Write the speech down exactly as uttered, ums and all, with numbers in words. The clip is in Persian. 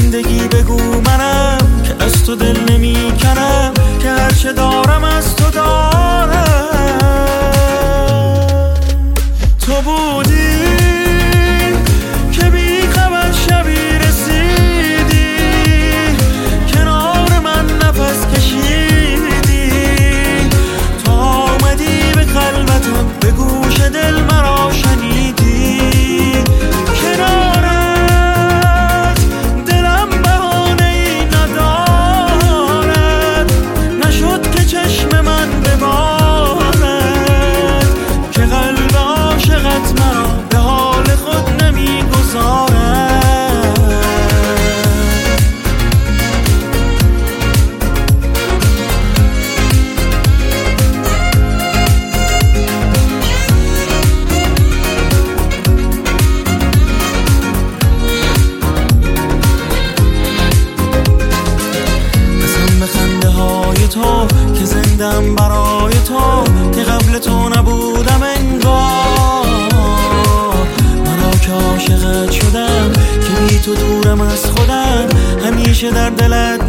زندگی بگو منم که از تو دل نمی کنم، که هرچه دارم از تو دارم. تو بودی که بی خبر شبی رسیدی، کنار من نفس کشیدی، تا آمدی به قلبتم، به گوش دل مرا شنیدی. کنارت دلم بهانه ای ندارد، نشد که چشم من ببارد، که قلب عاشقت مرا به حال خود نمیگذارد. قسم به خنده های تو که زندم برای تو، که قبل تو نبودم انگار. مرا که عاشقت شدم، که بی تو دورم از خودم، همیشه در دلت